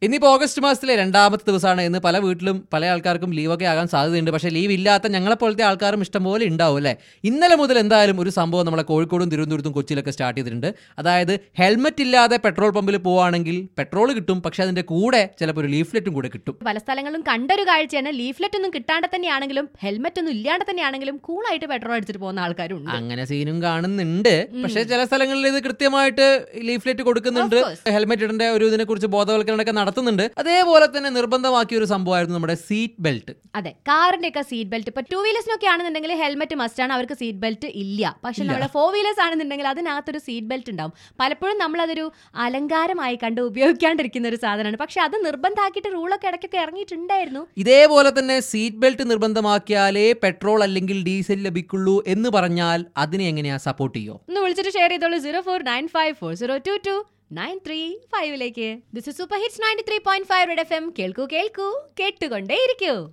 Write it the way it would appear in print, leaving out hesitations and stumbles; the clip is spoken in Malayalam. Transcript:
ഇന്നിപ്പോൾ ഓഗസ്റ്റ് മാസത്തിലെ 2ാമത്തെ ദിവസമാണ്. ഇന്ന് പല വീട്ടിലും പല ആൾക്കാർക്കും ലീവൊക്കെ ആകാൻ സാധ്യതയുണ്ട്. പക്ഷേ ലീവ് ഇല്ലാത്ത ഞങ്ങളെപ്പോലത്തെ ആൾക്കാരും ഇഷ്ടംപോലെ ഉണ്ടാവും അല്ലേ? ഇന്നലെ മുതൽ എന്തായാലും ഒരു സംഭവം നമ്മളെ കോഴിക്കോടും തിരുവനന്തപുരത്തും കൊച്ചിയിലൊക്കെ സ്റ്റാർട്ട് ചെയ്തിട്ടുണ്ട്. അതായത് ഹെൽമെറ്റ് ഇല്ലാതെ പെട്രോൾ പമ്പിൽ പോവുകയാണെങ്കിൽ പെട്രോൾ കിട്ടും, പക്ഷെ അതിന്റെ കൂടെ ചിലപ്പോൾ ഒരു ലീഫ്ലെറ്റും കൂടെ കിട്ടും. പല സ്ഥലങ്ങളിലും കണ്ടൊരു കാഴ്ചയാണ്, ലീഫ്ലെറ്റ് ഒന്നും കിട്ടാണ്ട് തന്നെയാണെങ്കിലും ഹെൽമെറ്റ് ഒന്നും ഇല്ലാണ്ട് തന്നെയാണെങ്കിലും കൂളായിട്ട് പെട്രോൾ അടിച്ചിട്ട് പോകുന്ന ആൾക്കാരുണ്ട്. അങ്ങനെ സീനും കാണുന്നുണ്ട്. പക്ഷേ ചില സ്ഥലങ്ങളിൽ ഇത് കൃത്യമായിട്ട് ലീഫ്ലെറ്റ് കൊടുക്കുന്നുണ്ട്, ഹെൽമെറ്റ് ഇടേണ്ട ഒരു ഇതിനെ കുറിച്ച് ബോധവൽക്കരണമൊക്കെ നടത്തുന്നുണ്ട്. അതേപോലെ തന്നെ നിർബന്ധമാക്കിയ ഒരു സംഭവമായിരുന്നു നമ്മുടെ സീറ്റ് ബെൽറ്റ്. അതെ, കാറിന്റെ ഒക്കെ സീറ്റ് ബെൽറ്റ്. ഇപ്പൊ 2 വീലേഴ്സിനൊക്കെ ആണെന്നുണ്ടെങ്കിൽ ഹെൽമെറ്റ് മസ്റ്റ് ആണ്, അവർക്ക് സീറ്റ് ബെൽറ്റ് ഇല്ല. പക്ഷെ നമ്മുടെ 4 വീലേഴ്സ് ആണെന്നുണ്ടെങ്കിൽ അതിനകത്തൊരു സീറ്റ് ബെൽറ്റ് ഉണ്ടാവും. പലപ്പോഴും നമ്മൾ അതൊരു അലങ്കാരമായി കണ്ട് ഉപയോഗിക്കാണ്ടിരിക്കുന്ന ഒരു സാധനമാണ്. പക്ഷെ അത് നിർബന്ധമാക്കിയിട്ട് റൂളൊക്കെ ഇടയ്ക്കൊക്കെ ഇറങ്ങിയിട്ടുണ്ടായിരുന്നു. ഇതേപോലെ തന്നെ സീറ്റ് ബെൽറ്റ് നിർബന്ധമാക്കിയാലേ പെട്രോൾ അല്ലെങ്കിൽ ഡീസൽ ലഭിക്കുള്ളൂ എന്ന് പറഞ്ഞാൽ അതിനെ എങ്ങനെയാ സപ്പോർട്ട് ചെയ്യോ? ഒന്ന് വിളിച്ചിട്ട് ഷെയർ ചെയ്തോളൂ 0495402293 this is super hits 93.5 red FM. കേൾക്കൂ കേൾക്കൂ, കേട്ടുകൊണ്ടേയിരിക്കൂ.